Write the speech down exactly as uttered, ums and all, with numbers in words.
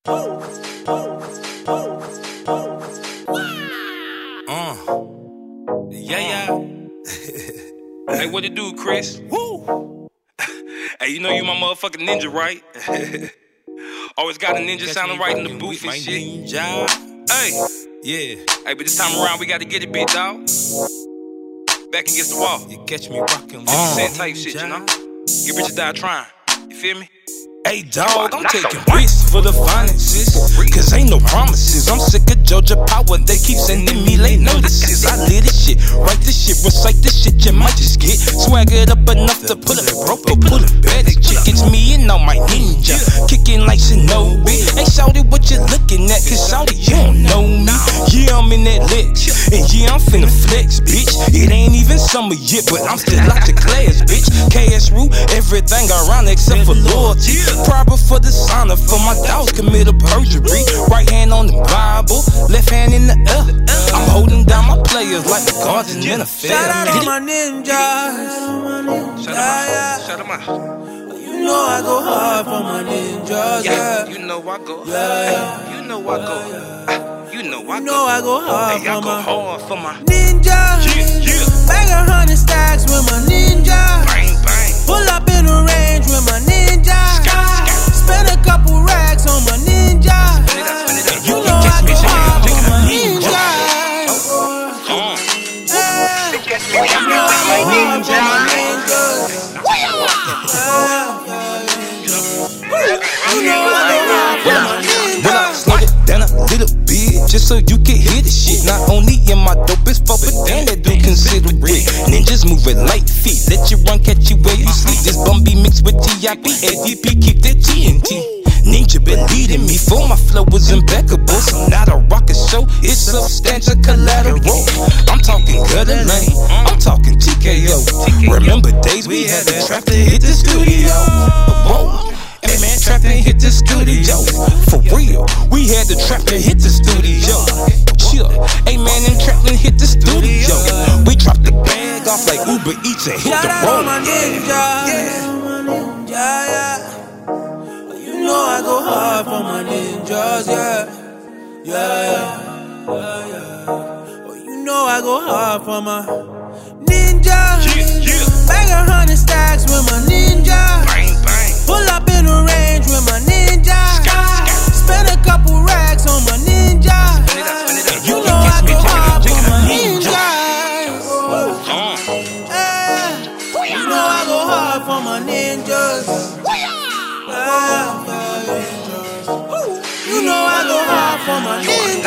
Uh, yeah, yeah. Hey, what it do, Chris? Woo! Hey, you know you my motherfucking ninja, right? Always got a ninja sounding right in the booth and shit. Ninja. Hey, yeah. Hey, but this time around we gotta get it, big dog. Back against the wall. You catch me rockin' fifty cent type shit, you know? Get rich or die trying. You feel me? Hey dawg, I'm taking risks for the finances, cause ain't no promises. I'm sick of Georgia Power, they keep sending me late notices. I live this shit, write this shit, recite this shit, you might just get swaggered up enough to pull a rope or pull a bed. Chick, it's me and all my ninja, kicking like Shinobi. Hey shawty, what you looking at? Cause shawty, you don't know me. Yeah, I'm in that lich, and yeah, I'm finna flex, bitch. It ain't even summer yet, but I'm still out the class, bitch. K S rule everything around except for loyalty. Proper for the honor, for my dogs commit a perjury. Right hand on the Bible, left hand in the air. I'm holding down my players like the guardian in a fair. Shout out all my ninjas. Shout out, shout out. You know I go hard for my ninjas. Yeah, you know I go. Yeah, you know I go. You know I go. You know I go hard hey, I for go my hard for my ninjas. Yeah, yeah. Bag a hundred stacks with my ninja. Bang bang. Pull up in the range with my ninja. Spend a couple racks on my ninja. You know I go hard for my ninja. You know I go hard for my ninjas. You know I go hard for my ninjas. When I slow it down a little bit, just so you can hear the shit. Not only am I dope as fuck, but damn that do consider it. Ninjas moving light feet, let you run, catch you where you sleep. This bum be mixed with T I P, A D P, keep that T N T. Ninja been leading me, for my flow was impeccable. So not a rocket show, it's substantial collateral. I'm talking gutter lane, I'm talking T K O. Remember days we had to trap to hit the studio. Whoa. Hey man, trap and hit the studio. For real, we had to trap to hit the studio. Chill, hey man, and trap and hit the studio. We dropped the bag off like Uber Eats and hit Shout the out road. all my ninjas. Yeah, yeah. You know I go hard for my ninjas. Yeah, yeah, yeah, yeah. Oh, you know I go hard for my ninjas. Bag a hundred stacks with my ninja. Pull up in the range with my ninja. Spend a couple racks on my ninja. You know I go hard for my ninja. You know I go hard for my ninjas. You know I go hard for my ninjas.